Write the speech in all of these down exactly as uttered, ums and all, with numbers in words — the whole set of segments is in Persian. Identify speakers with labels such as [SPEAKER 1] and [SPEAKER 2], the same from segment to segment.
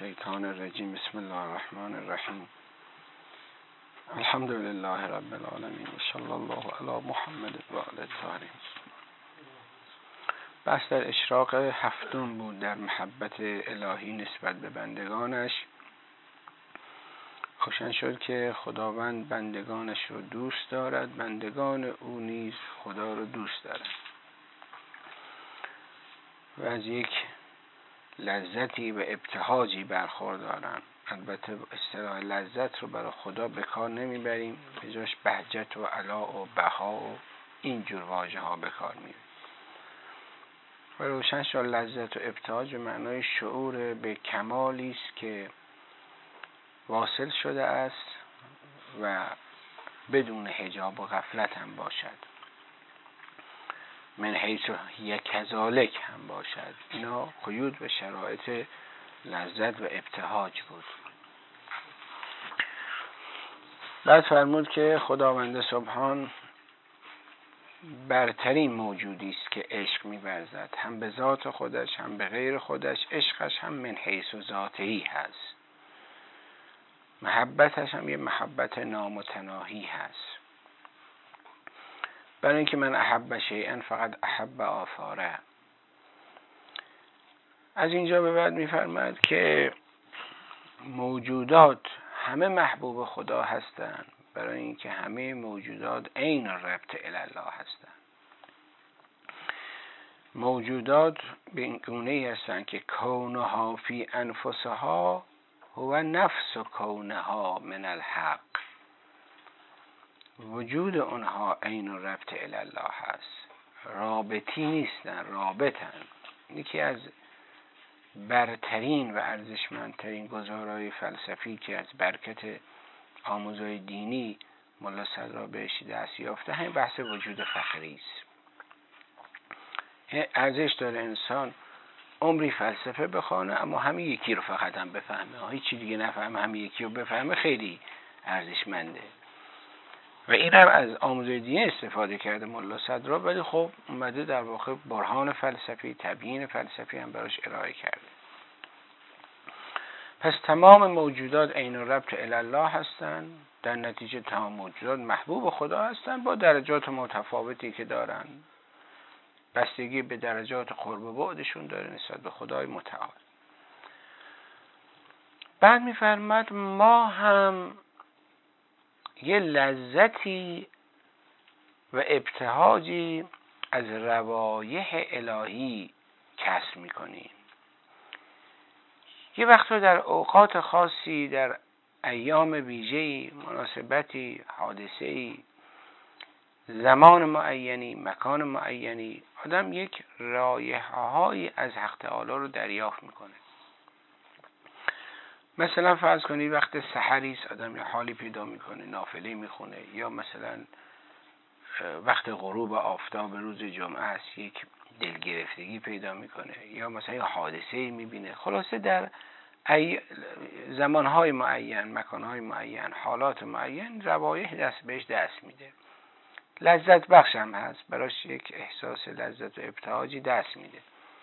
[SPEAKER 1] الشیطان الرجیم. بسم الله الرحمن الرحیم. الحمد لله رب العالمین و صلی الله علی محمد و آله الطاهرین. بحث در اشراق هفتم بود در محبت الهی نسبت به بندگانش. روشن شد که خداوند بندگانش رو دوست دارد، بندگان او نیز خدا رو دوست دارد و از یک لذتی و ابتهاجی برخوردارن. البته اصطلاح لذت رو برای خدا به کار نمیبریم، به جاش بهجت و علا و بها و اینجور واژه ها به کار میبریم. و روشن شد لذت و ابتهاج به معنای شعور به کمالی است که واصل شده است و بدون حجاب و غفلت هم باشد، من حیث یک کذالک هم باشد. اینا قیود و شرایط لذت و ابتهاج بود. بعد فرمود که خداوند سبحان برترین موجودی است که عشق می‌ورزد، هم به ذات خودش هم به غیر خودش. عشقش هم من حیث ذاتی هست، محبتش هم یه محبت نامتناهی هست. برای اینکه من احب شیئا فقط احب آثاره. از اینجا به بعد می‌فرماید که موجودات همه محبوب خدا هستند، برای اینکه همه موجودات عین ربط الی الله هستند. موجودات به این گونه‌ای هستند که کونها فی انفسها هو نفس کونها من الحق. وجود اونها عین ربط الی الله هست، رابطی نیستن، رابطن. یکی از برترین و ارزشمندترین گزارهای فلسفی که از برکت آموزهای دینی ملا صدرا بهش دست یافته همین بحث وجود فقری است. ارزش داره انسان عمری فلسفه بخونه اما همین یکی رو فقط هم بفهمه، هیچی دیگه نفهمه، همین یکی رو بفهمه، خیلی ارزشمنده. و این هم از آموزهای دینی استفاده کرده ملا صدرا، ولی خب اومده در واقع برهان فلسفی، تبیین فلسفی هم براش ارائه کرده. پس تمام موجودات عین ربط الی الله هستند، در نتیجه تمام موجودات محبوب خدا هستند با درجات متفاوتی که دارن، بستگی به درجات قرب و بعدشون داره نسبت به خدای متعال. بعد می‌فرماد ما هم یه لذتی و ابتهاجی از روایح الهی کسب می‌کنیم. یه وقتا در اوقات خاصی، در ایام ویژه‌ای، مناسبتی، حادثه‌ای، زمان معینی، مکان معینی، آدم یک رایحه‌هایی از حق تعالی رو دریافت میکنه. مثلا فرض کنید وقت سحری است، آدم یه حالی پیدا میکنه، نافله میخونه، یا مثلا وقت غروب آفتاب روز جمعه است، یک دلگرفتگی پیدا میکنه، یا مثلا یه حادثه‌ای میبینه. خلاصه در ای زمانهای معین، مکانهای معین، حالات معین، روایح دست بهش دست میده. لذت بخش هم هست، براش یک احساس لذت و ابتهاجی دست میده.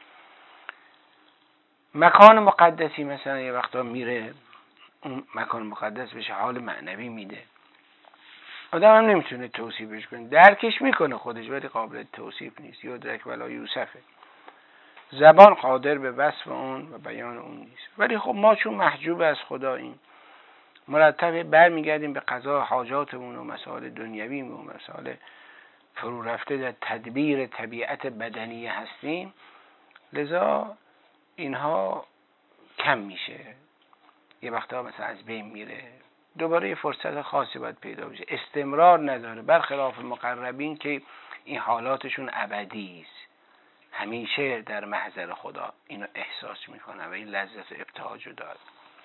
[SPEAKER 1] مکان مقدسی مثلا یه وقتا میره اون مکان مقدس بهش حال معنوی میده. آدم هم نمیتونه توصیفش کنه، درکش میکنه خودش ولی قابل توصیف نیست. یدرک ولا یوصفه. زبان قادر به وصف اون و بیان اون نیست. ولی خب ما چون محجوب از خداییم، مرتب برمیگردیم به قضا حاجاتمون و مسائل دنیویم و مسائل فرو رفته در تدبیر طبیعت بدنی هستیم، لذا اینها کم میشه، یه وقتا مثلا از بین میره، دوباره یه فرصت خاصی باید پیدا بشه، استمرار نداره. برخلاف مقربین که این حالاتشون ابدی است، همیشه در محضر خدا اینو احساس میکنه و این لذت و ابتهاج رو داره.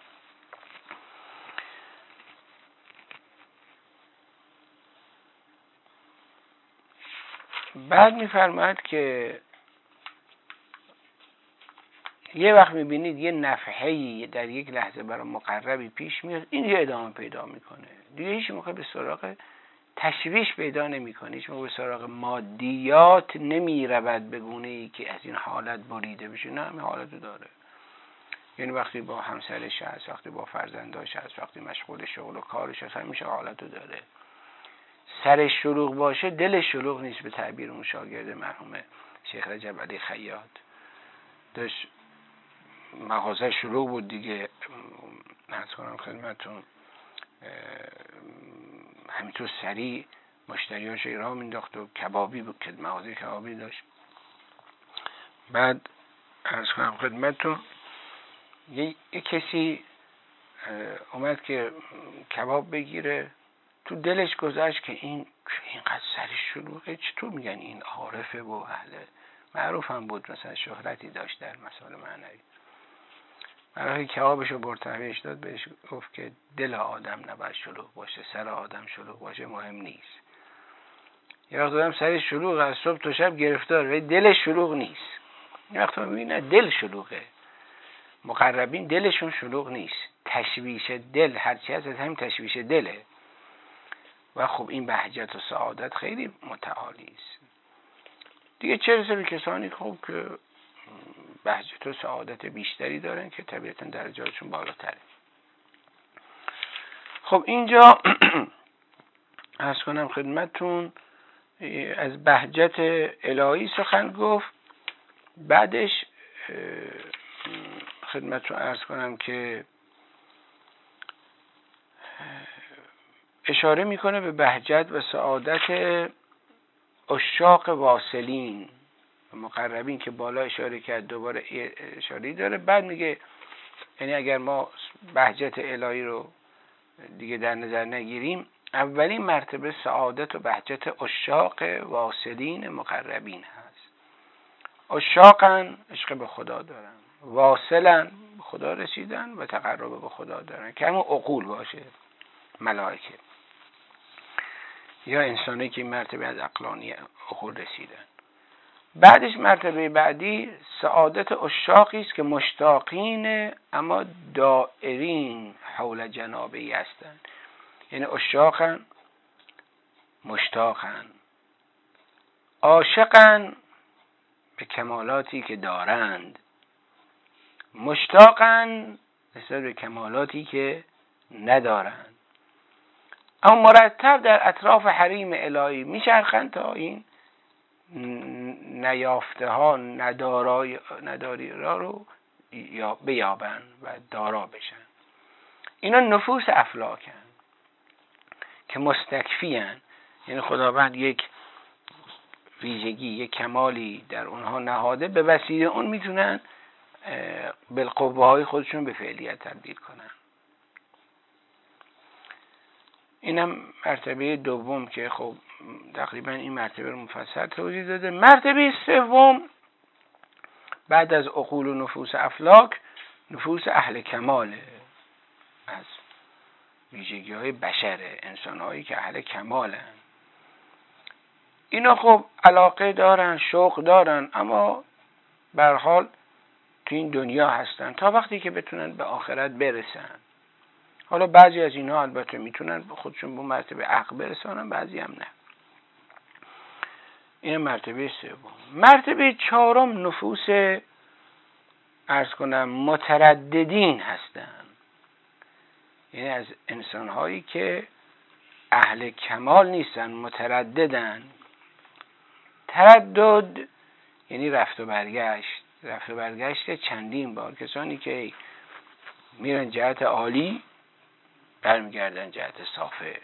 [SPEAKER 1] بعد میفرماید که یه وقت میبینید یه نفحه‌ای در یک لحظه برای مقربی پیش میاد، این یه ادامه پیدا میکنه، دیگه هیچ موقع به سراغ تشویش پیدا نمیکنه، هیچ موقع به سراغ مادیات نمیرود به گونه‌ای که از این حالت بریده بشه. نه، همین حالتو داره. یعنی وقتی با همسرش هست، وقتی با فرزنداش هست، وقتی مشغول شغل و کارش هست، همیشه حالتو داره. سرش شلوغ باشه دلش شلوغ نیست، به تعبیر اون شاگرد مرحوم شیخ رجب علی خیاط. داشت مغازه شلوغ بود دیگه، عرض کنم خدمتتون، همینطور سریع مشتریاش راه مینداخت و کبابی بود که مغازه کبابی داشت. بعد عرض کنم خدمتتون یه،, یه کسی اومد که کباب بگیره، تو دلش گذاشت که این اینقدر سرش شلوغه، چطور میگن این عارفه و اهله، معروف هم بود، مثلا شهرتی داشت در مسائل معنوی. برای کبابشو برتبهش داد، بهش گفت که دل آدم نباید شلوغ باشه، سر آدم شلوغ باشه مهم نیست. یه وقت آدم سرش شلوغ از صبح تا شب گرفتار ولی دلش شلوغ نیست. یه وقت میبینه دل شلوغه. مقربین دلشون شلوغ نیست، تشویش دل هرچی هست از همین تشویش دله. و خب این بهجت و سعادت خیلی متعالی است دیگه. چه رسه به کسانی خب که بهجت و سعادت بیشتری دارن که طبیعتا درجاتشون بالاتره. خب اینجا عرض کنم خدمتتون از بهجت الهی سخن گفت. بعدش خدمتتون عرض کنم که اشاره میکنه به بهجت و سعادت عشاق واصلین و مقربین که بالا اشاره کرد، دوباره اشاره داره. بعد میگه یعنی اگر ما بهجت الهی رو دیگه در نظر نگیریم، اولین مرتبه سعادت و بهجت عشاق واصلین مقربین هست. عشاقن عشق به خدا دارن، واصلن به خدا رسیدن و تقرب به خدا دارن که همون عقول باشه، ملائکه یا انسانی که مرتبه از عقلانی عقول رسیدن. بعدش مرتبه بعدی سعادت عشاقی است که مشتاقین اما دائرین حول جنابه‌ای هستند. یعنی عشاقن، مشتاقن، عاشقن به کمالاتی که دارند، مشتاقن نسبت به کمالاتی که ندارند، اما مرتب در اطراف حریم الهی میچرخند تا این نیافته ها نداری را رو بیابن و دارا بشن. اینا نفوس افلاکن که مستکفی هن. یعنی خداوند یک ویژگی، یک کمالی در اونها نهاده، به وسیله اون میتونن بالقوه های خودشون به فعلیت تبدیل کنن. اینم مرتبه دوم که خب تقریبا این مرتبه رو مفصل توضیح داده. مرتبه سوم بعد از عقول و نفوس افلاک، نفوس اهل کماله، از ویژگی های بشره، انسان هایی که اهل کمالن. اینا خب علاقه دارن، شوق دارن، اما به هر حال تو این دنیا هستن تا وقتی که بتونن به آخرت برسن. حالا بعضی از اینها البته میتونن خودشون به مرتبه عقل برسانن، بعضی هم نه. این مرتبه سوم. مرتبه چهارم نفوس عرض کنم مترددین هستن. یعنی از انسانهایی که اهل کمال نیستن، مترددن. تردد یعنی رفت و برگشت، رفت و برگشت چندین بار. کسانی که میرن جهت عالی برمیگردن جهت سافل.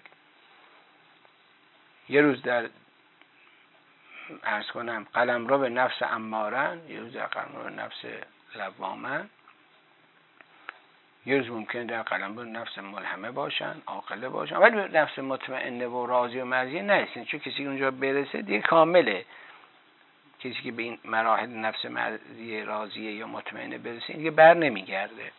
[SPEAKER 1] یه روز در عرض کنم قلمرو به نفس امارن، یه روز در قلمرو به نفس لوامن، یه روز ممکنه در قلمرو به نفس ملهمه باشن، عاقله باشن، ولی به نفس مطمئنه و راضی و مرضی نرسین. چون کسی که اونجا برسه دیگه کامله. کسی که به این مراحل نفس مرضی، راضیه یا مطمئنه برسه دیگه بر نمیگرده،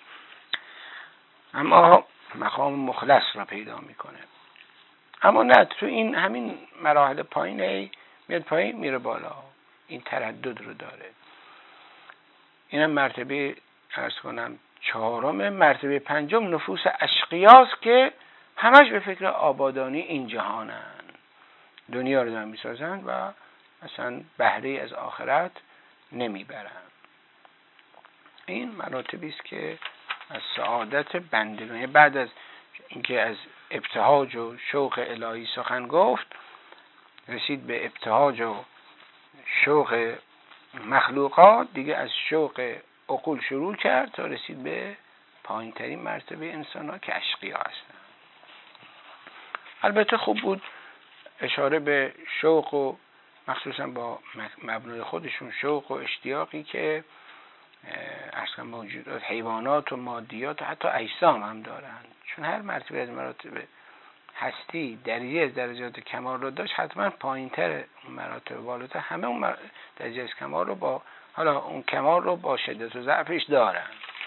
[SPEAKER 1] اما مقام مخلص را پیدا میکنه. اما نه، تو این همین مراحل پایین میاد پایین میره بالا، این تردد رو داره. اینم مرتبه عرض کنم چهارم. مرتبه پنجم نفوس اشقیاست که همش به فکر آبادانی این جهانن، دنیا رو دارن میسازن و اصلا بهره از آخرت نمیبرن. این مراتبی است که از سعادت بندگان، بعد از اینکه از ابتهاج و شوق الهی سخن گفت، رسید به ابتهاج و شوق مخلوقات، دیگه از شوق عقول شروع کرد تا رسید به پایین ترین مرتبه انسان ها که اشقیا هستن. البته خوب بود اشاره به شوق و مخصوصا با مبنای خودشون شوق و اشتیاقی که اصلا موجودات حیوانات و مادیات و حتی اجسام هم دارند، چون هر مرتبه از مراتب هستی درجه از درجات کمال رو داشت، حتما پایینتر مراتب بالاتر همه اون درجه از کمال رو با حالا اون کمال رو با شدت و ضعفش دارن.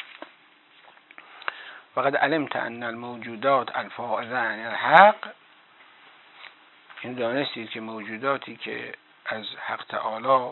[SPEAKER 1] وقد علمت ان الموجودات الفائزه عن الحق، این دانستید که موجوداتی که از حق تعالی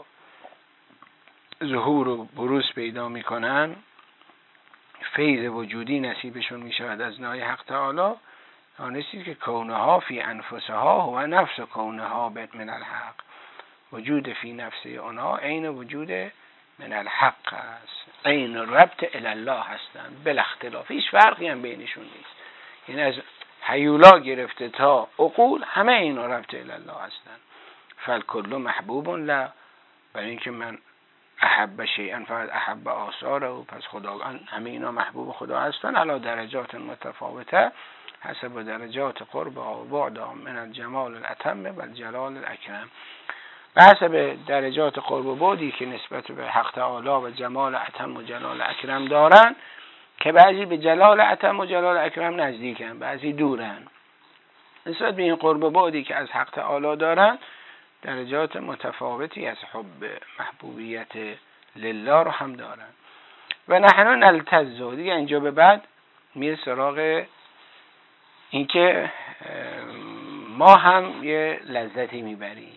[SPEAKER 1] ظهور و بروز پیدا میکنن، فیض وجودی نصیبشون میشود از نای حق تعالی، دانستید که کونها فی انفسها هو نفس کونها من الحق، وجود فی نفس اونها عین وجود من الحق است، عین ربط الی الله هستند بلا اختلاف، هیچ فرقی هم بینشون نیست. این از هیولا گرفته تا عقول همه این ربط الی الله هستند. فالکل محبوب لا، برای اینکه من احب شیئا فقط احب آثاره، و پس خداوند همه اینا محبوب خدا هستند علی درجات متفاوته حسب درجات قرب و بعد من الجمال الاتم و الجلال الاکرم، به حسب درجات قرب و بعدی که نسبت به حق تعالی و جمال اتم و جلال اکرم دارن، که بعضی به جلال اتم و جلال اکرم نزدیکن، بعضی دورن. نسبت به این قرب و بعدی که از حق تعالی دارن، درجات متفاوتی از حب محبوبیت لله رو هم دارن. و نحن نلتز، دیگه اینجا به بعد میره سراغ اینکه ما هم یه لذتی میبریم.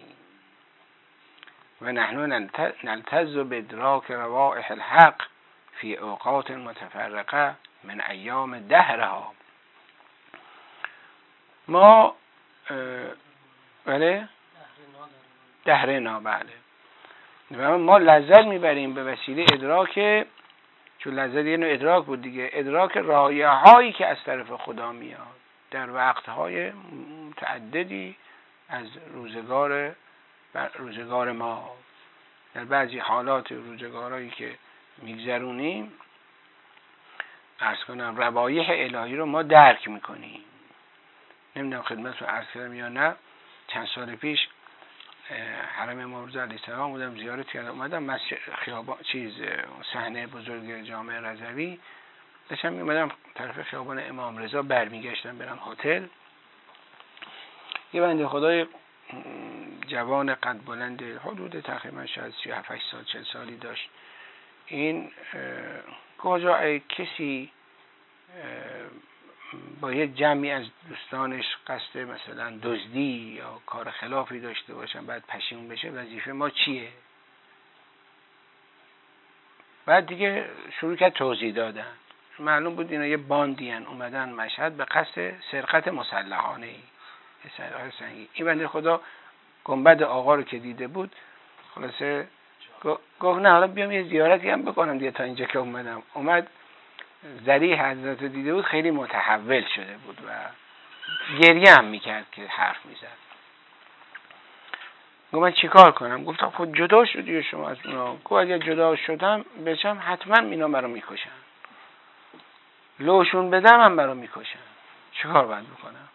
[SPEAKER 1] و نحن نلتز بدراک روائح الحق فی اوقات متفرقه من ایام دهرها. ما بله دهرنا بله و ما لذت میبریم به وسیله ادراک، چون لذت یه نوع ادراک بود دیگه، ادراک رایه هایی که از طرف خدا میاد در وقتهای متعددی از روزگار روزگار ما، در بعضی حالات روزگارهایی که میگذرونیم عرض کنم روایح الهی رو ما درک میکنیم. نمیدونم خدمتتون عرض کردم یا نه، چند سال پیش حرم امام رضا علیه السلام بودم زیارت کردم، اومدم مسجد خیابان چیز صحنه بزرگ جامع رضوی داشتم میومدم طرف خیابان امام رضا برمیگشتم برم هتل، یه بنده خدای جوان قد بلند حدود تقریبا شاید سی و هفت سال چهل سالی داشت. این کجا ای کسی با یه جمعی از دوستانش قصد مثلا دزدی یا کار خلافی داشته باشن بعد پشیمون بشه، وظیفه ما چیه؟ بعد دیگه شروع کرد توضیح دادن. معلوم بود اینا یه باندی هن اومدن مشهد به قصد سرقت مسلحانه ای سرقت سنگی. این بنده خدا گنبد آقا رو که دیده بود خلاصه گفت نه حالا بیام یه زیارتی هم بکنم دیگه، تا اینجا که اومدم. اومد ذریح حضرت رو دیده بود، خیلی متحول شده بود و گریه هم میکرد که حرف میزد. گفت من چی کار کنم؟ گفتم خود جدا شدی شما از اونا. گفت اگر جدا شدم بچم حتما اینا مرا میکشن، لوشون بدم هم مرا میکشن، چی کار باید بکنم؟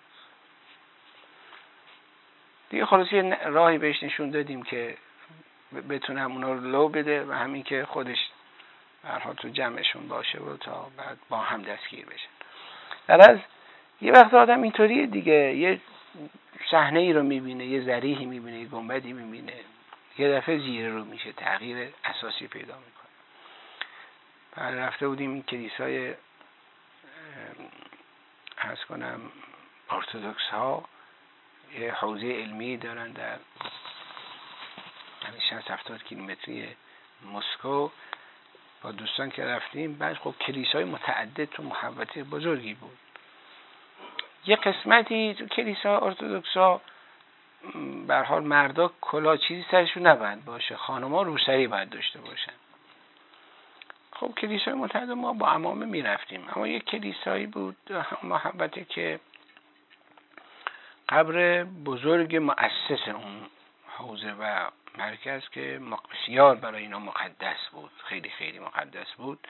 [SPEAKER 1] دیگه خلاص یه راهی بهش نشون دادیم که بتونم اونا رو لو بده و همین که خودش برها تو جمعشون باشه و تا بعد با هم دستگیر بشن. در از یه وقت آدم اینطوریه دیگه، یه صحنه ای رو میبینه، یه ذریحی میبینه، یه گنبدی میبینه، یه دفعه زیر رو میشه، تغییر اساسی پیدا میکنه. بعد رفته بودیم این کلیسای عرض کنم ارتدوکس ها یه حوزه علمی دارن در شصت هفتاد کیلومتری مسکو، با دوستان که رفتیم. بعد خب کلیسای متعدد تو محوطه بزرگی بود. یه قسمتی تو کلیسا ارتدوکسا به هر حال مردا کلا چیزی سرشون نباید باشه، خانم‌ها روسری باید داشته باشن. خب کلیسای متحد ما با عمامه میرفتیم، اما یک کلیسایی بود محبته که قبر بزرگ مؤسس اون حوزه و مرکز که بسیار برای اینا مقدس بود، خیلی خیلی مقدس بود،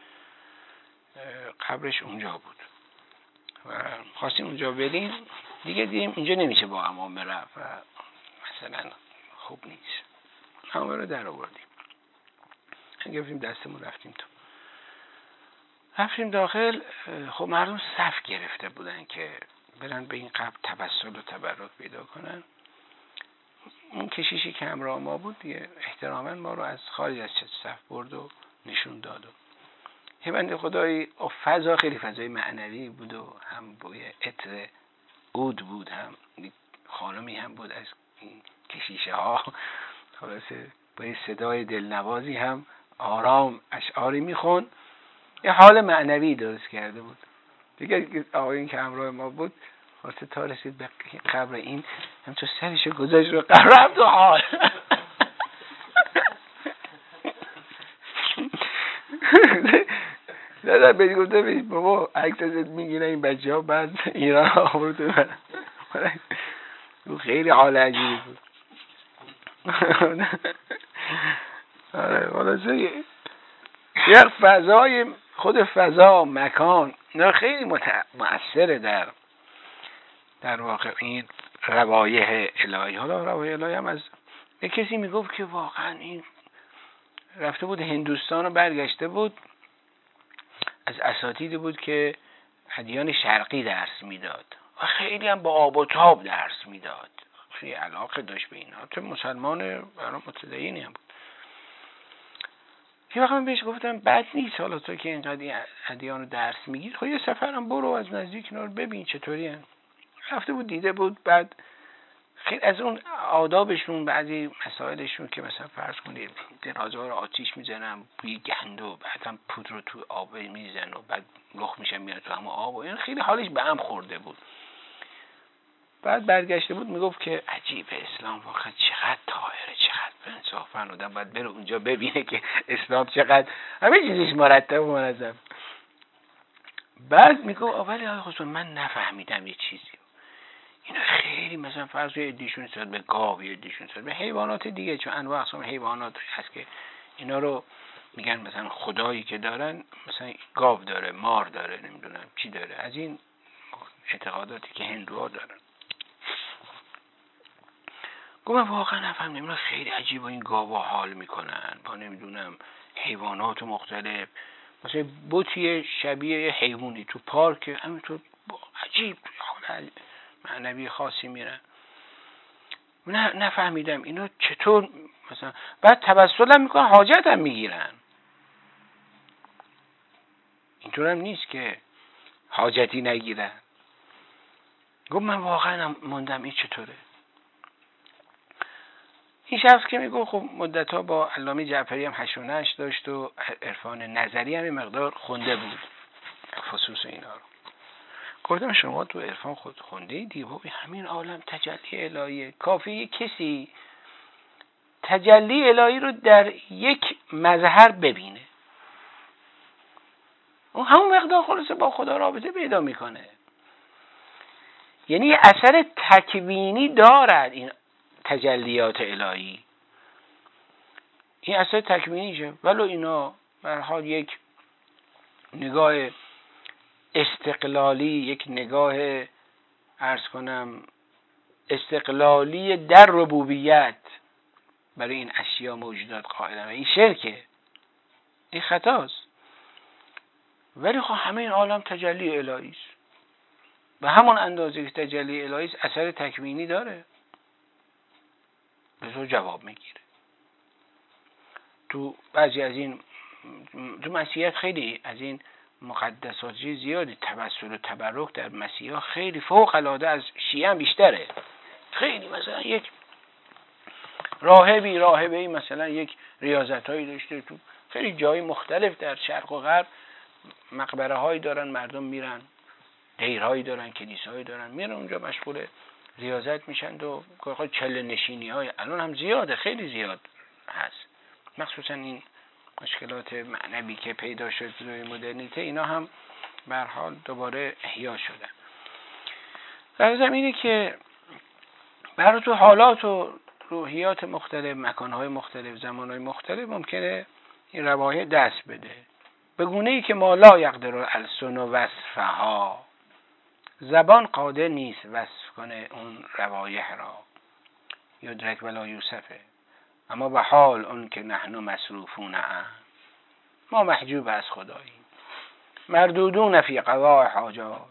[SPEAKER 1] قبرش اونجا بود و خواستیم اونجا بریم. دیگه دیدیم اینجا نمیشه با عمامه رفت و مثلا خوب نیست، عمامه رو در آوردیم، گرفتیم دستمون رفتیم تو. رفتیم داخل، خب مردم صف گرفته بودن که برن به این قبر توسل و تبرک پیدا کنن. اون کشیشی که همراه ما بود دیگه احتراما ما رو از خارج از صف برد و نشون داد. و یه بنده خدایی فضا خیلی فضای معنوی بود و هم بوی عطر عود بود، هم خانمی هم بود از این کشیشه ها، خلاصه با این صدای دلنوازی هم آرام اشعاری میخون، یه حال معنوی درست کرده بود دیگه. آقایون که همراه ما بود واسه تا رسید به قبر این، هم تو سرشو گذاشت رو قبر، رفت و حال دادم بهش گفته بهش بابا عکس ازت میگیره این بچه ها بعد ایران آورده برن. خیلی حال عجیبی بود. آره خلاصه یه فضای خود فضا مکان نه خیلی مؤثره در در واقع این روایح الهی. حالا روایح الهی هم از یک کسی میگفت که واقعا این رفته بود هندوستان و برگشته بود، از اساتیدی بود که ادیان شرقی درس میداد و خیلی هم با آب و تاب درس میداد، خیلی علاقه داشت به اینا، تو مسلمان برای متدینی هم بود. یه وقت من بهش گفتم بد نیست حالا تو که اینقدر ادیان رو درس میگیر، خب یه سفرم برو از نزدیک اینا رو ببین چطوری هن. رفته بود دیده بود، بعد خیلی از اون آدابشون بعضی مسائلشون که مثلا فرض کنید درازا رو آتیش میزنن بوی گند و بعد هم پودر رو تو آب میزنن و بعد لخ میشن میاد تو همون آب و این خیلی حالش به هم خورده بود. بعد برگشته بود میگفت که عجیب اسلام واقعا چقدر طاهره، چقدر انصافا آدم باید بره اونجا ببینه که اسلام چقدر همه چیزش مرتب و منظم. بعد میگفت اولی آقای خسرو من نفهمیدم یه چیزی، اینا خیلی مثلا فرض کنید ادیشون نسبت به گاو، ادیشون نسبت به حیوانات دیگه، چون انواع اقسام حیوانات هست که اینا رو میگن مثلا خدایی که دارن، مثلا گاو داره، مار داره، نمیدونم چی داره، از این اعتقاداتی که هندوها دارن. گفتم واقعا نفهمیدم، اینا خیلی عجیبه این گاوا حال میکنن با نمیدونم حیوانات مختلف، مثلا بوتی شبیه یه حیوانی تو پارک همینطور عجیب حال معنوی خاصی میرن. نه نفهمیدم اینا چطور مثلا بعد توسل هم میکنن، حاجت هم میگیرن. اینطور هم نیست که حاجتی نگیرن. گفت من واقعا موندم این چطوره. این شخص که میگه خب مدتها با علامه جعفری هم هشت و نشت داشت و عرفان نظری هم مقدار خونده بود خصوص اینا رو. گفتم شما تو عرفان خود خونده ایدی بابی، همین عالم تجلی الهیه، کافیه کسی تجلی الهی رو در یک مظهر ببینه، اون همون مقدار خلاصه با خدا رابطه پیدا میکنه. یعنی یه اثر تکوینی دارد این تجلیات الهی، این اثر تکوینیشه، ولو اینا به هر حال یک نگاه استقلالی، یک نگاه عرض کنم استقلالی در ربوبیت برای این اشیا موجودات قائلن و این شرکه، این خطاست. ولی خب همه این عالم تجلی الهی است، به همون اندازه که تجلی الهی است اثر تکوینی داره، به تو جواب میگیره. تو بعضی از این تو مسیحیت خیلی از این مقدسات زیادی، توسل و تبرک در مسیحا خیلی فوق العاده از شیعه هم بیشتره. خیلی مثلا یک راهبی راهبه‌ای مثلا یک ریاضتایی داشته، تو خیلی جای مختلف در شرق و غرب مقبره هایی دارن، مردم میرن، دیرهایی دارن، کلیسایی دارن، میرن اونجا مشغول ریاضت میشن و چله نشینی های الان هم زیاده، خیلی زیاد هست، مخصوصا این مشکلات معنوی که پیدا شد روی مدرنیته، اینا هم به هر حال دوباره احیا شدن. در زمینه که برای تو حالات و روحیات مختلف، مکانهای مختلف، زمانهای مختلف ممکنه این روایح دست بده، به گونه ای که ما لا یقدر الالسن وصفها، زبان قادر نیست وصف کنه اون روایح را، یدرک ولا یوسفه، اما به حال اون که نحن مصروفون ام، ما محجوب از خداییم، مردودون فی قضاء حاجات،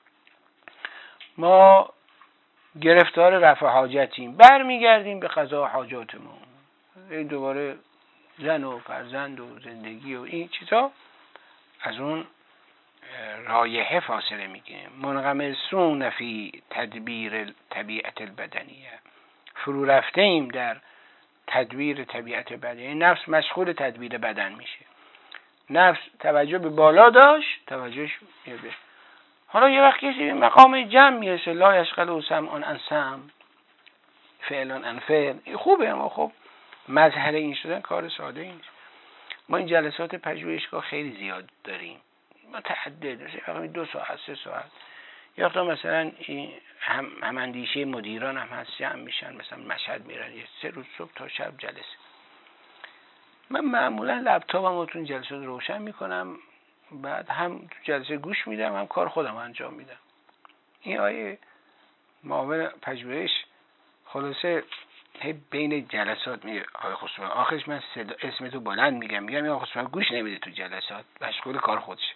[SPEAKER 1] ما گرفتار رفع حاجتیم، برمیگردیم به قضاء حاجاتمون، این دوباره زن و فرزند و زندگی و این چیزا از اون رایحه فاصله میگیریم. منغمسون فی تدبیر طبیعت البدنیه، فرو رفته ایم در تدبیر طبیعت بدنی. نفس مشغول تدبیر بدن میشه، نفس توجه به بالا داشت، توجهش میره. حالا یه وقت کسی مقام جمع میرسه، لا یشغل سمع عن سمع، فعل عن فعل، خوبه، اما خب مظهر این شدن کار ساده ای نیست. ما این جلسات پژوهشگاه خیلی زیاد داریم، متعدد، مثلا دو ساعت سه ساعت، یا تا مثلا هم هم اندیشه مدیران هم هست، جمع میشن، مثلا مشهد میرن یه سه روز صبح تا شب جلسه. من معمولا لپتاپمو تو جلسات روشن میکنم، بعد هم تو جلسه گوش میدم، هم کار خودم انجام میدم. این آیه معاون پژوهش خلاصه هی بین جلسات میگه آقای خسرو، آخرش من صدا اسم تو بلند میگم، میگم آقای خسرو گوش نمیده تو جلسات، مشغول کار خودشه.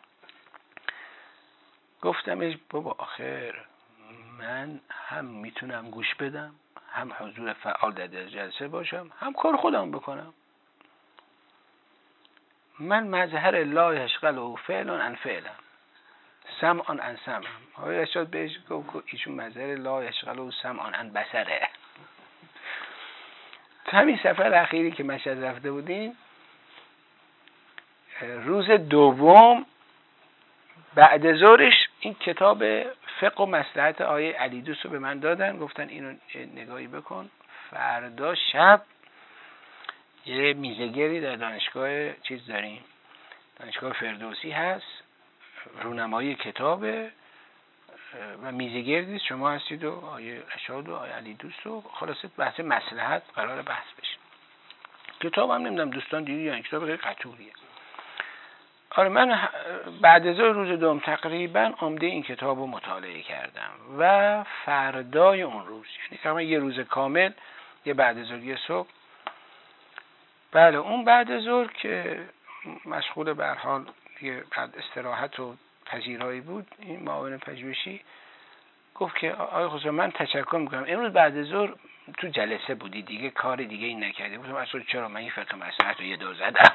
[SPEAKER 1] گفتمش بابا آخر من هم میتونم گوش بدم، هم حضور فعال در جلسه باشم، هم کار خودم بکنم. من مظهر لا یشغل و فعل عن فعلم، سمع عن سمع. آقای رشاد بهش گفت ایشون مظهر لا یشغل و سمع عن بصره. همین سفر اخیری که مشهد رفته بودیم، روز دوم بعد ظهرش این کتاب فقه و مصلحت آیه علی دوست رو به من دادن، گفتن اینو نگاهی بکن. فردا شب یه میزگری در دانشگاه چیز داریم، دانشگاه فردوسی هست، رونمایی کتابه و میزگردی شما هستید و آیه رشاد و آیه علی دوست و خلاصه بحث مصلحت قرار بحث بشه. کتاب هم نمیدونم دوستان دیدی یا این کتاب خیلی قطوریه. آره من بعد از روز دوم تقریبا عمده این کتاب رو مطالعه کردم و فردای اون روز، یعنی تقریبا یه روز کامل، یه بعد از ظهر یه صبح. بله اون بعد از ظهر که مشغول به هر حال دیگه بعد استراحت و پذیرایی بود، این معاون پژوهشی گفت که آقای خسرو من تشکر میکنم امروز بعد از ظهر تو جلسه بودی دیگه کار دیگه این نکردی. گفتم اصلا چرا، من این فقه مصلحت رو یه دور زدم.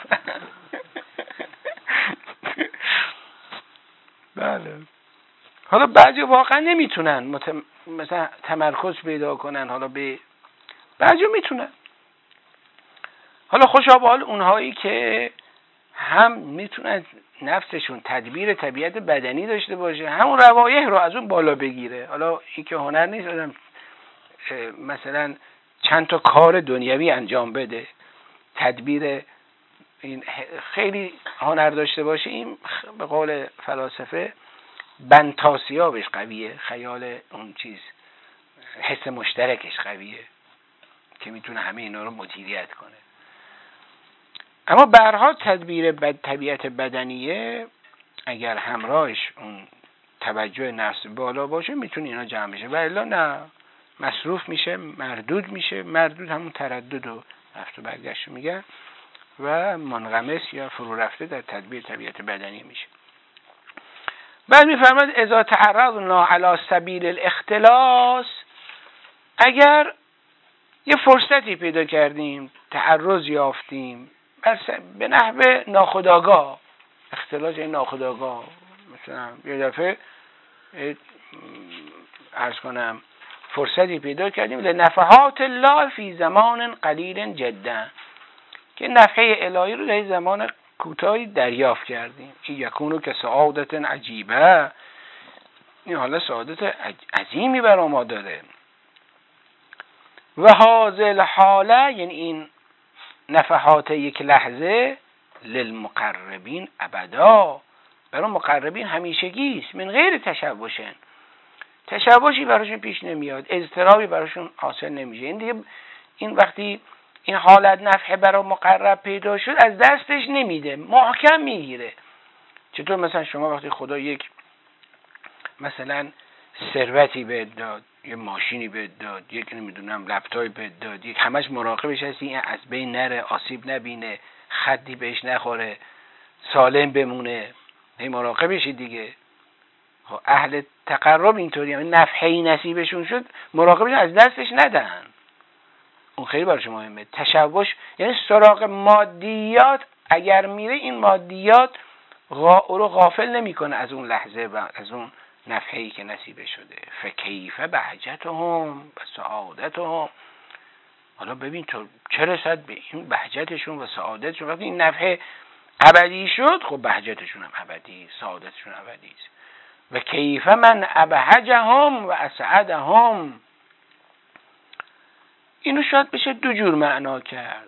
[SPEAKER 1] بله حالا بعضی واقعا نمیتونن مت... مثلا تمرکز پیدا کنن، حالا به بعضی میتونن. حالا خوشا به حال اونهایی که هم میتونن نفسشون تدبیر طبیعت بدنی داشته باشه، همون روایح رو از اون بالا بگیره. حالا این که هنر نیست آدم مثلا چند تا کار دنیوی انجام بده، تدبیر این خیلی هنر داشته باشه، این به قول فلاسفه بنتاسیابش قویه، خیال اون چیز حس مشترکش قویه که میتونه همه اینا رو مدیریت کنه. اما به هر حال تدبیر بد طبیعت بدنیه اگر همراهش اون توجه نفس بالا باشه میتونه اینا جمع بشه، و الا نه مصروف میشه، مردود میشه. مردود همون تردد و رفت و برگشت میگن و منغمس یا فرو رفته در تدبیر طبیعت بدنی میشه. بعد میفرماید اذا تعرضنا علی سبیل الاختلاس، اگر یه فرصتی پیدا کردیم، تعرض یافتیم به نحو ناخودآگاه، اختلاس این ناخودآگاه، مثلا یه دفعه عرض کنم فرصتی پیدا کردیم لنفحات الله فی زمان قلیل جدا، که نفحه الهی رو در زمان کوتاهی دریافت کردیم. این یکونو که سعادت عجیبه، این حالا سعادت عظیمی برای ما داره. و هذه الحاله، یعنی این نفحات یک لحظه، للمقربین ابدا، برای مقربین همیشگی است، من غیر تشوشن، تشوشی براشون پیش نمیاد، اضطرابی براشون حاصل نمیشه. این دیگه این وقتی این حالت نفع برای مقرب پیدا شد از دستش نمیده، محکم میگیره. چطور مثلا شما وقتی خدا یک مثلا ثروتی بهت داد، یه ماشینی بهت داد، یک نمیدونم لپتاپی بهت داد، یک همش مراقبش هستی این از بین نره، آسیب نبینه، خطی بهش نخوره، سالم بمونه، این مراقبشی دیگه. خب اهل تقرب اینطوری هم نفعی نصیبشون شد مراقبش از دستش ندن، اون خیلی برای شما مهمه. تشوش یعنی سراغ مادیات اگر میره، این مادیات او رو غافل نمیکنه از اون لحظه و از اون نفعی که نصیبه شده. فکیف بهجتهم و سعادتهم. حالا ببین تو چه رسد به این بهجتشون و سعادتشون، وقتی این نفع ابدی شد خب بهجتشون هم ابدی، سعادتشون ابدی است. و کیف من ابهجهم و اسعدهم. اینو شاید بشه دو جور معنا کرد.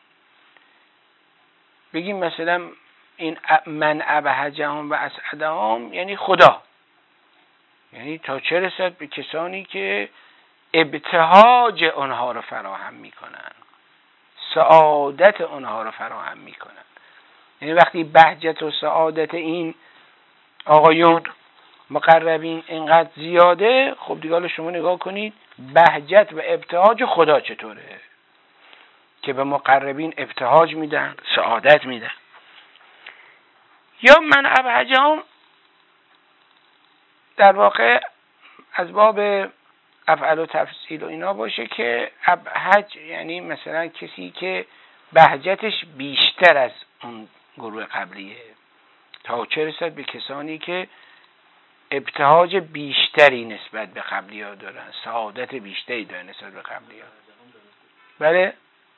[SPEAKER 1] بگیم مثلا این من ابهجهم و اسعدهم یعنی خدا، یعنی تا چه رسد به کسانی که ابتهاج اونها رو فراهم میکنن، سعادت اونها رو فراهم میکنن. یعنی وقتی بهجت و سعادت این آقایون مقربین اینقدر زیاده، خب دیگه حالا شما نگاه کنید بهجت و ابتهاج خدا چطوره که به مقربین ابتهاج میدن، سعادت میدن. یا من ابهجهم در واقع از باب افعال و تفصیل و اینا باشه که ابهج یعنی مثلا کسی که بهجتش بیشتر از اون گروه قبلیه، تا چه رسد به کسانی که ابتهاج بیشتری نسبت به قبلی ها دارن، سعادت بیشتری دارن نسبت به قبلی ها. بله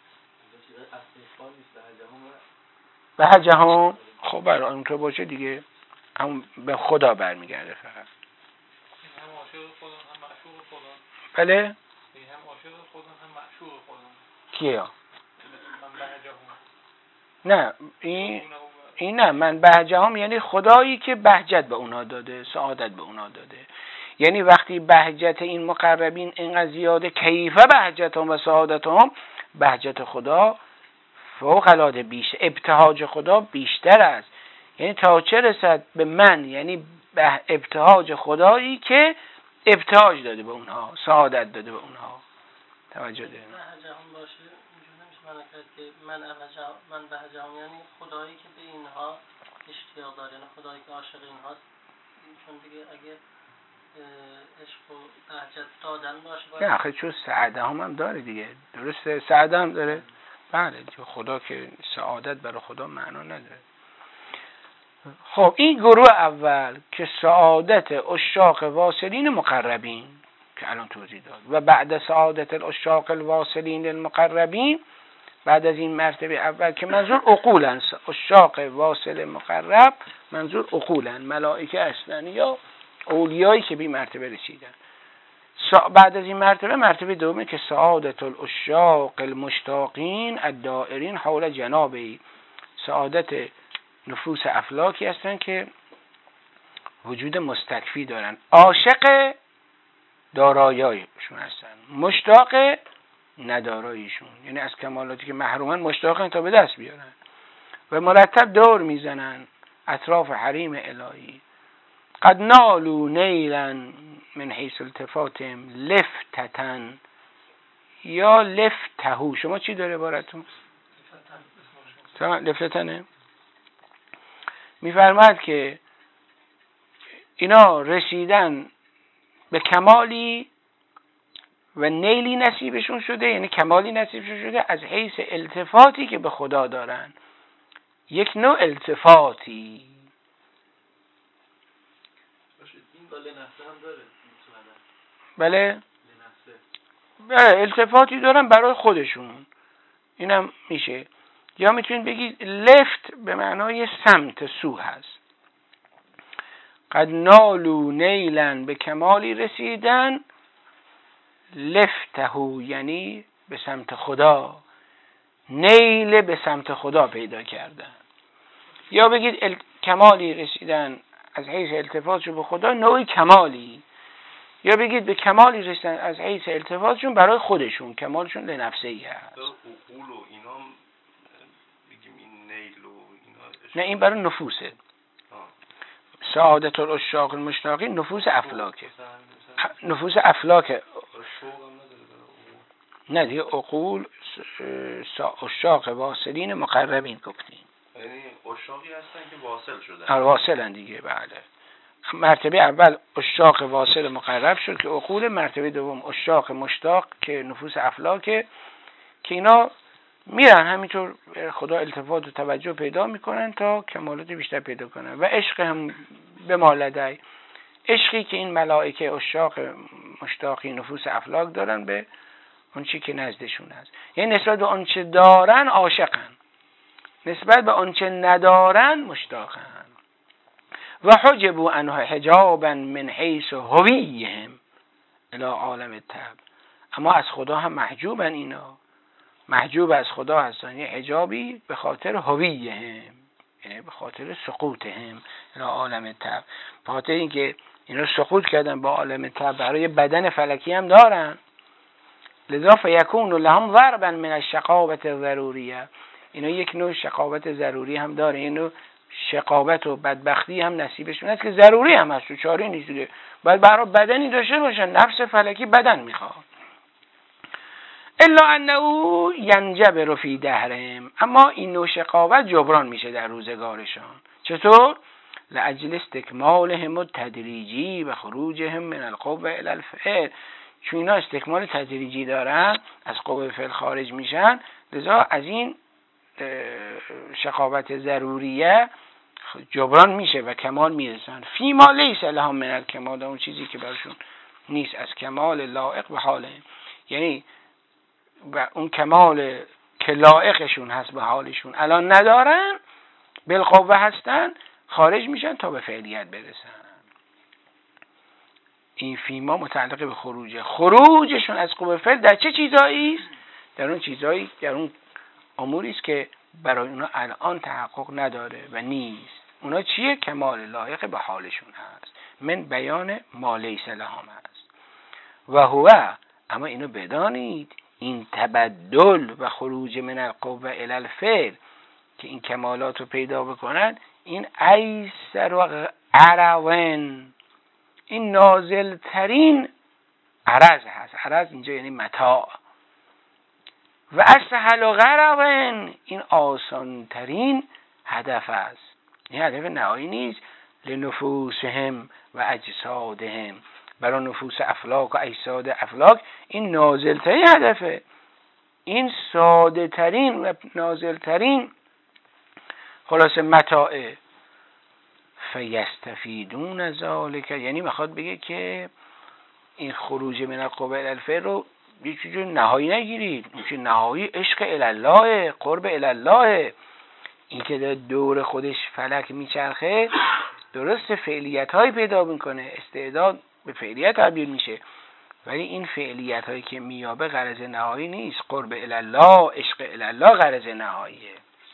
[SPEAKER 1] بهجهم خب برای اونطور باشه دیگه هم به خدا برمیگرده فقط.
[SPEAKER 2] هم عاشق خدا هم معشوق خدا.
[SPEAKER 1] بله
[SPEAKER 2] هم عاشق خدا هم معشوق خدا.
[SPEAKER 1] کیا؟
[SPEAKER 2] من بهجهم.
[SPEAKER 1] نه این این نه من بهجهم یعنی خدایی که بهجت به اونا داده، سعادت به اونا داده. یعنی وقتی بهجت این مقربین اینقدر زیاده، کیفه بهجتهم و سعادتهم، بهجت خدا فوق العاده بیشتر، ابتهاج خدا بیشتر است. یعنی تا چه رسد به من، یعنی به ابتهاج خدایی که ابتهاج داده به اونها، سعادت داده به اونها. توجه دارید؟
[SPEAKER 3] بهجهم باشه اینجور نمیشه معنی کرد که من بهجهم من بهجهم یعنی خدایی که به اینها اشتیاق داره، یعنی خدایی که عاشق اینهاست. چون دیگه اگه عشق و بهجت دادن باشه،
[SPEAKER 1] نه آخه چون سعاده هم هم داره دیگه، درسته سعاده هم داره. بله خدا که سعادت برای خدا معنا نداره. خب این گروه اول که سعادت عشاق واصلین مقربین که الان توضیح داد، و بعد سعادت العشاق الواصلین المقربین، بعد از این مرتبه اول که منظور عقولن، عشاق واصل مقرب منظور عقولن، ملائکه هستن یا اولیایی که به مرتبه رسیدن. بعد از این مرتبه مرتبه دومه که سعادت العشاق المشتاقین الدائرین حول جنابه، سعادت نفوس افلاکی هستن که وجود مستکفی دارن، عاشق داراییشون هستن، مشتاق نداراییشون، یعنی از کمالاتی که محرومن مشتاقن تا به دست بیارن و مرتب دور میزنن اطراف حریم الهی. قد نالوا نیلا من حیث التفاتهم لفتتن یا لفتهو. شما چی داره بارتون؟ لفتتنه. میفرماد که اینا رسیدن به کمالی و نیلی نصیبشون شده، یعنی کمالی نصیبشون شده از حیث التفاتی که به خدا دارن، یک نوع التفاتی. بله بله التفاتی دارن برای خودشون، اینم میشه. یا میتونید بگید لفت به معنای سمت، سو هست. قد نالوا نیلن به کمالی رسیدن، لفتهو یعنی به سمت خدا، نیل به سمت خدا پیدا کردن. یا بگید ال... کمالی رسیدن از حیث التفاتشون به خدا نوعی کمالی، یا بگید به کمالی رسیدن از حیث التفاتشون برای خودشون، کمالشون لنفسه ای هست.
[SPEAKER 4] عقول و اینا بگیم این نیل و اینا.
[SPEAKER 1] نه این برای نفوسه. سعادت العشاق المشتاقین نفوس افلاکه، نفوس افلاکه. نه دیگه عقول عشاق واصلین مقربین گفتیم،
[SPEAKER 4] یعنی عشاقی هستن که واصل شدن.
[SPEAKER 1] آره واصلن دیگه. بله مرتبه اول عشاق واصل مقرب شد که عقول، مرتبه دوم عشاق مشتاق که نفوس افلاکه، که اینا میرن همینطور خدا التفات و توجه پیدا میکنن تا کمالات بیشتر پیدا کنن. و عشق هم به ما لدی، عشقی که این ملائکه عشاق مشتاقی نفوس افلاک دارن به اون چی که نزدشون هست، یعنی نسبت به آنچه دارن عاشقن، نسبت به آنچه ندارن مشتاقن. و حجبوا عنه حجابا من حیث هویهم الی عالم الطبع، اما از خدا هم محجوبن، اینا محجوب از خدا هستن، یعنی حجابی به خاطر هویهم، یعنی به خاطر سقوطهم الی عالم الطبع، به خاطر اینکه اینا سقوط کردن با عالم الطبع، برای بدن فلکی هم دارن، لذا فیکون لهم ضربا من الشقاوة الضروریه، اینا یک نوع شقاوت ضروری هم داره، این نوع شقاوت و بدبختی هم نصیبشون هست که ضروری هم هست و چاره نیست دیگه، باید برای بدنی داشته باشن، نفس فلکی بدن میخواد. الا انه ینجبر فی دهرهم، اما این نوع شقاوت جبران میشه در روزگارشان. چطور؟ لاجل استکمالهم التدریجی و خروجهم من القوة الی الفعل، چون اینا استکمال تدریجی دارن، از قوه فعل خارج میشن، لذا از این شقاوت ضروریه جبران میشه و کمال میرسن. فیما لیس لهم من الکمال، اون چیزی که برشون نیست از کمال لایق به حاله، یعنی و اون کمال که لایقشون هست به حالشون الان ندارن، بالقوه هستن، خارج میشن تا به فعلیت برسن. این فیما متعلق به خروجه، خروجشون از قوه فعل در چه چیزایی است؟ در اون چیزایی، در اون اموری است که برای اونا الان تحقق نداره و نیست. اونا چیه؟ کمال لایق به حالشون هست، من بیان ما لیس لهم هست. و هو، اما اینو بدانید، این تبدل و خروج من القوه الی الفعل که این کمالات رو پیدا بکنن، این ایسر و عرون، این نازل ترین عرض هست. عرض اینجا یعنی متاع. و اسهل و غرون، این آسان ترین هدف است. این هدف نهایی نیست. لنفوسهم و اجسادهم، برای نفوس افلاک و اجساد افلاک این نازل ترین هدفه، این ساده ترین و نازل ترین خلاص متاعه. فیستفیدون ذالک، یعنی میخواد بگه که این خروج من القوه الی الفعل رو یه چیزی نهایی نگیرید، اون چیز نهایی عشق الی الله، قرب الی الله. این که دور خودش فلک میچرخه درست فعلیت های پیدا میکنه، استعداد به فعلیت تبدیل میشه، ولی این فعلیت هایی که میابه غرض نهایی نیست. قرب الی الله، عشق الی الله غرض نهاییه.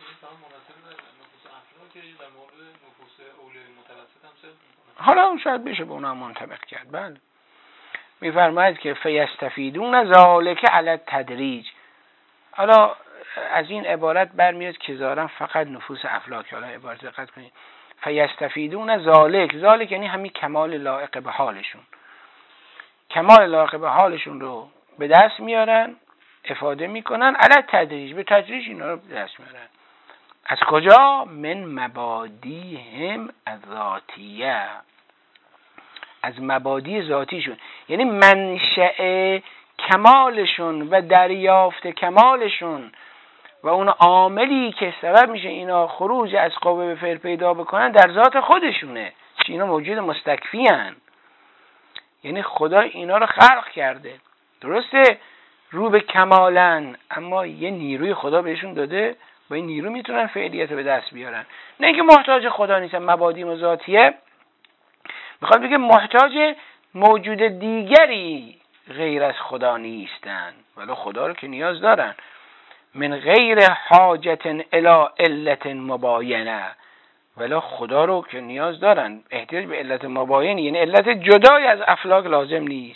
[SPEAKER 1] حالا اون شاید بشه به اونها منطبق کرد. بله میفرماید که فیستفیدون ذالک علی التدریج. حالا از این عبارت برمیاد که ظاهرا فقط نفوس افلاک، حالا عبارت دقت کنید، فیستفیدون ذالک، ذالک یعنی همین کمال لایق به حالشون، کمال لایق به حالشون رو به دست میارن، افاده میکنن، علی التدریج، به تدریج اینا رو به دست میارن. از کجا؟ من مبادیهم الذاتیه، از مبادی ذاتیشون، یعنی منشأ کمالشون و دریافت کمالشون و اون عاملی که سبب میشه اینا خروج از قوه به فعل پیدا بکنن در ذات خودشونه، چه اینا موجود مستکفی هن. یعنی خدا اینا رو خلق کرده، درسته رو به کمالن، اما یه نیروی خدا بهشون داده، با این نیرو میتونن فعلیت رو به دست بیارن. نه اینکه محتاج خدا نیستن، مبادی و ذاتیه میخواد بگه محتاج موجود دیگری غیر از خدا نیستن، ولی خدا رو که نیاز دارن. من غیر حاجت الی علت مباینه، ولی خدا رو که نیاز دارن، احتیاج به علت مباین، یعنی علت جدای از افلاک لازم نیست.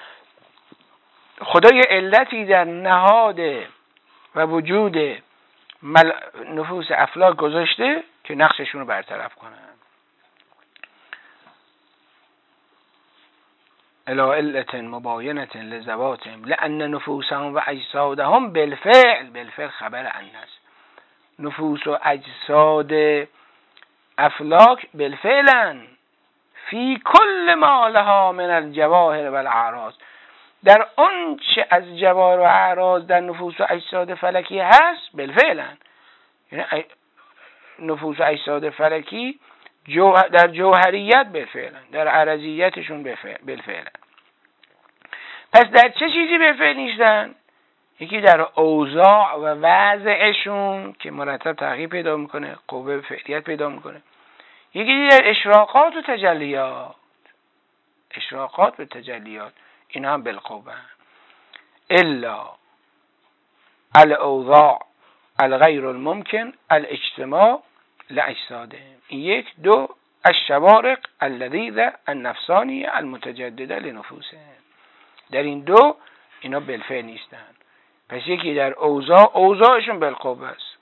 [SPEAKER 1] خدا یه علتی در نهاد و وجود مل... نفوس افلاک گذاشته که نقششون رو برطرف کنن. الی علت مباینت لذواتهم لان نفوسهم و اجسادهم بالفعل، بالفعل خبر ان است، نفوس و اجساد افلاک بالفعلن فی کل ما لها من الجواهر و الاعراض، در اون چه از جواهر و اعراض در نفوس و اجساد فلکی هست بالفعلن، یعنی نفوس و اجساد فلکی جوه در جوهریت بالفعلن، در عرضیتشون بالفعلن. پس در چه چیزی بالفعل نیستن؟ یکی در اوضاع و وضعشون که مرتب تغییر پیدا میکنه، قوه فعلیت پیدا میکنه. یکی در اشراقات و تجلیات، اشراقات و تجلیات اینا هم بالقوه. الا الاوضاع الغیر الممکن الاجتماع لاجسادهم، این یک. دو الشوارق اللذیذه النفسانیه المتجدده لنفوسهم، در این دو اینا بالفعل نیستن. پس یکی در اوضاع، اوضاعشون بالقوه است،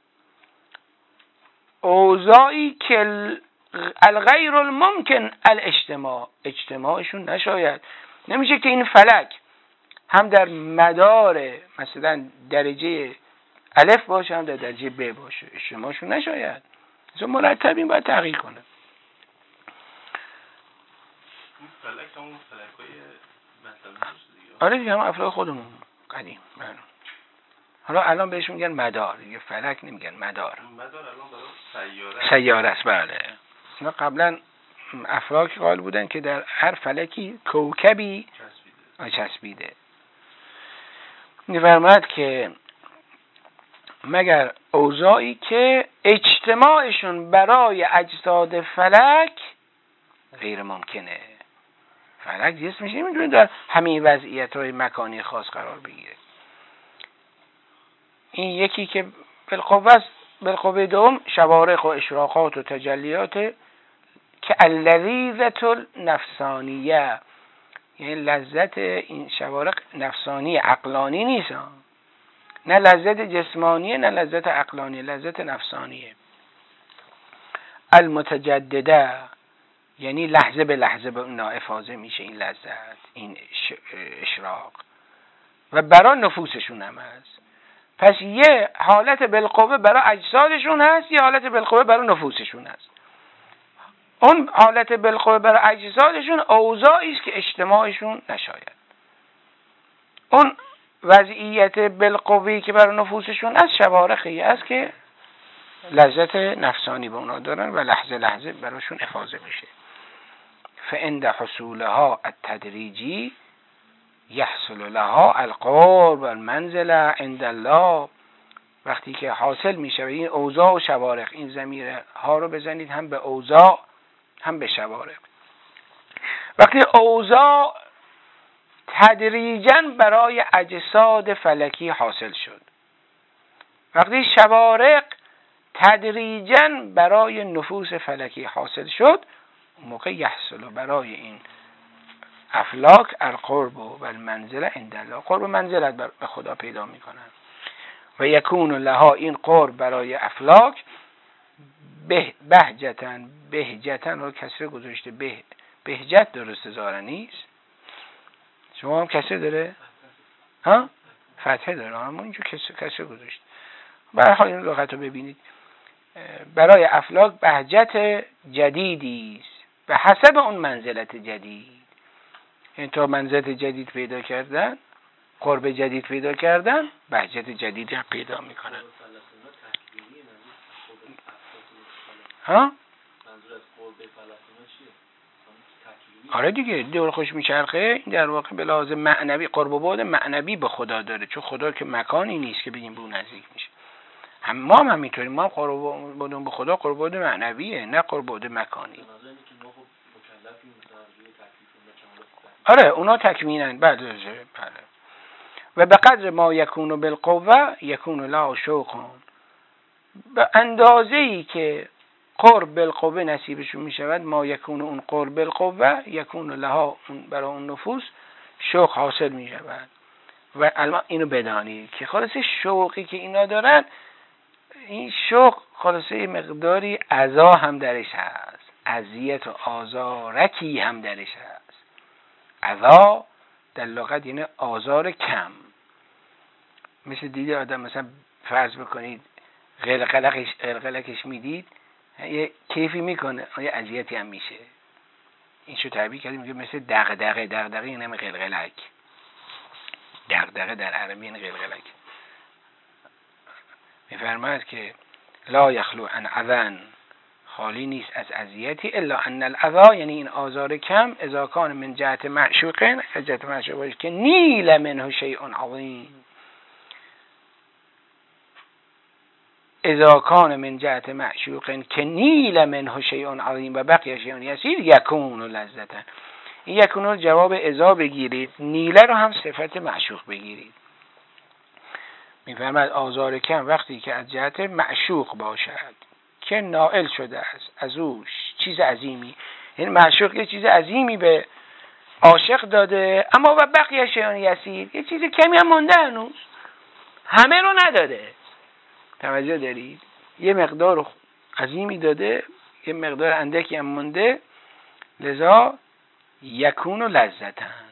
[SPEAKER 1] اوضاعی که الغیر الممکن الاجتماع، اجتماعشون نشاید. نمیشه که این فلک هم در مدار مثلا درجه الف باشه هم در درجه ب باشه، اجتماعشون نشاید، مثلا مرتب این باید تغییر کنه.
[SPEAKER 4] فلک همون فلکای مثلا دیگه.
[SPEAKER 1] آره دیگه، هم افلاک خودمون قدیم. حالا الان بهش میگن مدار، دیگه فلک نمیگن مدار.
[SPEAKER 4] مدار الان برای سیاره
[SPEAKER 1] سیاره است. بله. اینا قبلا افلاک قائل بودن که در هر فلکی کوکبی چسبیده. چسبیده. می‌فرماید که مگر اوضاعی که اجتماعشون برای اجساد فلک غیر ممکنه. فلک جسمش نمیتونه در همین وضعیت‌های مکانی خاص قرار بگیره. این یکی که بالقوه است. بالقوه دوم شوارق و اشراقات و تجلیات که اللذیذة النفسانیه، یعنی لذت این شوارق نفسانی عقلانی نیست، نه لذت جسمانیه نه لذت عقلانی، لذت نفسانیه. المتجدده یعنی لحظه به لحظه به اون افاضه میشه این لذت، این اشراق، و برای نفوسشون هم هست. پس یه حالت بالقوه برای اجسادشون هست، یه حالت بالقوه برای نفوسشون هست. اون حالت بالقوه برای اجسادشون اوضاعی است که اجتماعشون نشاید. اون وضعیت بالقوهی که برای نفوسشون از شوارقی است که لذت نفسانی به اونا دارن و لحظه لحظه براشون افاضه میشه. فعند حصولها التدریجی یحصل لها القرب والمنزله عند الله، وقتی که حاصل میشه این اوضاع و شوارق، این ضمیر ها رو بزنید هم به اوضاع هم به شوارق. وقتی اوضاع تدریجاً برای اجساد فلکی حاصل شد، وقتی شوارق تدریجاً برای نفوس فلکی حاصل شد، موقع یحصل برای این افلاک القرب و المنزله عند الله، قرب و منزلت به خدا پیدا میکنن. و یکون لها، این قرب برای افلاک به بهجتن، بهجتن رو کسره گذاشته، به بهجت درست زاره نیست، شما هم کسره داره؟ ها؟ فتحه داره، اما اینجا کسره, کسره گذاشته. برای این لغت رو ببینید، برای افلاک بهجت جدیدی است به حسب اون منزلت جدید. این تا منزلت جدید پیدا کردن، قرب جدید پیدا کردن، بهجت جدیدی هم پیدا میکنن. ها؟ آره دیگه، دور خوش میچرخه. این در واقع به لحاظ معنوی قرب و بعد معنوی به خدا داره، چون خدا که مکانی نیست که بگیم به اون نزدیک میشه. هم ما هم همینطوریم، ما هم قرب و بعد به خدا قرب و بعد معنویه، نه قرب و بعد مکانی. آره اونا تکمینن. بعد بله. و به قدر ما یکون بالقوه یکون لا شوق، به اندازه‌ای که قرب بالقوه نصیبشون می شود، ما یکون اون قرب بالقوه یکون لها، اون برای اون نفوس شوق حاصل می شود. و الان اینو بدانید که خلاصه شوقی که اینا دارن، این شوق خلاصه مقداری عزا هم درش هست، اذیت و آزارکی هم درش هست. عزا در لغت یعنی آزار کم. مثل دیده آدم مثلا فرض بکنید قلقلکش قلقلکش میدید یه کیفی میکنه، یه اذیتی هم میشه. این شو تعبیر کردیم میگه مثل دغدغه. دغدغه یعنی قلقلک. دغدغه در عربی یعنی قلقلک. میفرماید که لا یخلو عن اذن، خالی نیست از اذیتی، الا ان الاذى یعنی این آزار کم، اذا کان من جهت معشوقین، از جهت معشوق باشه که نیل منه شیء عظیم، اذا کان من جهت معشوقین که نیل منه شیء عظیم و بقی شیء یسیر یکون لذتا. این یکون رو جواب اذا بگیرید، نیله رو هم صفت معشوق بگیرید. میفرماید آزار کم وقتی که از جهت معشوق باشد که نائل شده است از او چیز عظیمی، یعنی معشوق یه چیز عظیمی به عاشق داده، اما و بقیه شیء یسیر، یه چیز کمی هم مونده، هنوز همه رو نداده. توجه دارید؟ یه مقدار عظیمی داده، یه مقدار اندکی هم مونده، لذا یکون لذتن،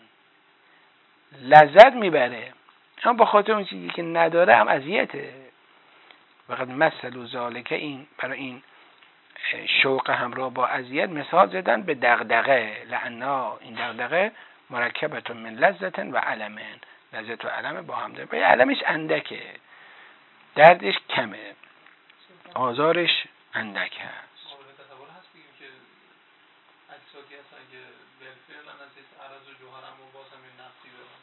[SPEAKER 1] لذت میبره، اما با خاطر اون چیزی که نداره هم اذیته. وقت مثل و ذالک، این برای این شوق همراه با اذیت مثال زدن به دغدغه، لعنا این دغدغه مرکبت من لذت و علم، لذت و علم با هم داره، علمش اندکه، دردش کمه، آزارش اندک هست.
[SPEAKER 2] قابل تصور هست بگیم که اجسادی هستن که بالفعل از این عرض و جوهر هم باز هم این نقصی دارن،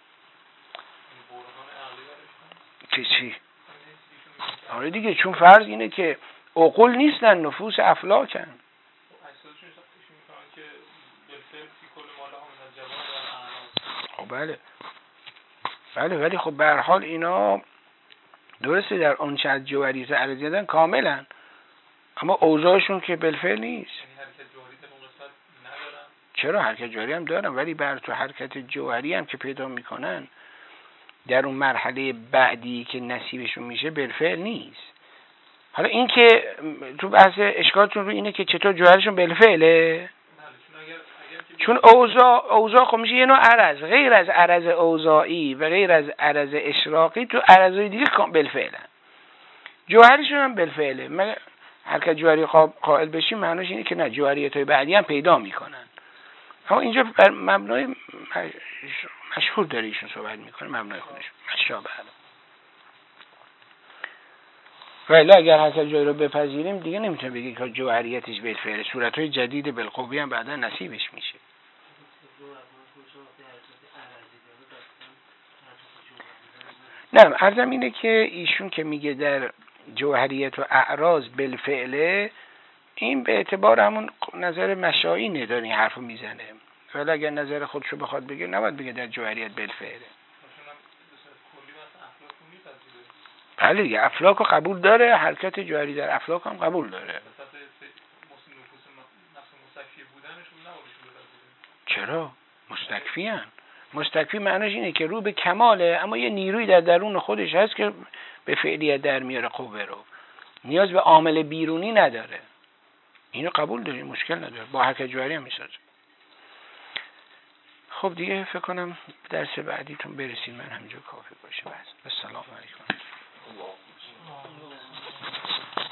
[SPEAKER 2] این برهان عقلی برشتن
[SPEAKER 1] که چی؟ آره دیگه، چون فرض اینه که عقول نیستن، نفوس افلاکن.
[SPEAKER 2] اجسادشون ایشون میکنن که بالفعل فی کل ماله هم از جوان و اعراض.
[SPEAKER 1] خب بله بله، ولی خب به هر حال اینا درسته در اون چه از جوهریت عرض زدن کاملا، اما اوضاعشون که بالفعل نیست.
[SPEAKER 2] یعنی حرکت جوهری در اون قسمت ندارن؟
[SPEAKER 1] چرا حرکت جوهری هم دارن، ولی بر تو حرکت جوهری هم که پیدا میکنن در اون مرحله بعدی که نصیبشون میشه بالفعل نیست. حالا این که تو بحث اشکالتون رو اینه که چطور جوهرشون بالفعله، چون اوضاع اوضاع خب میشه یه نوع عرض، غیر از عرض اوضاعی و غیر از عرض اشراقی تو عرضای دیگه بالفعلن، جوهرشون هم بالفعله. مگه حرکت جوهری قائل بشیم معنیش اینه که نه، جوهریت‌های بعدی هم پیدا میکنن. اما اینجا بر مبنای مشهور داره ایشون صحبت میکنه، مبنای خودش مشابه. ولی اگر حرکت جوهری رو بپذیریم دیگه نمیتونه بگی که جوهریتش بالفعله، صورت‌های جدید بالقوی هم بعدا نصیبش میشه. نه، عرضم اینه که ایشون که میگه در جوهریت و اعراض بالفعله، این به اعتبار همون نظر مشائی نداره این حرفو میزنه، ولی اگر نظر خودشو بخواد بگه نباید بگه در جوهریت بالفعله. بله دیگه، افلاک رو قبول داره، حرکت جوهری در افلاک هم قبول داره. چرا؟ مستکفی هن. مستکفی معنیش اینه که رو به کماله، اما یه نیروی در درون خودش هست که به فعلیت در میاره قوه رو، نیاز به عامل بیرونی نداره. اینو قبول داری، مشکل نداره، با حرکت جوهری هم میسازه. خب دیگه فکر کنم درس بعدیتون برسید، من همینجا کافی باشه. بس. السلام علیکم.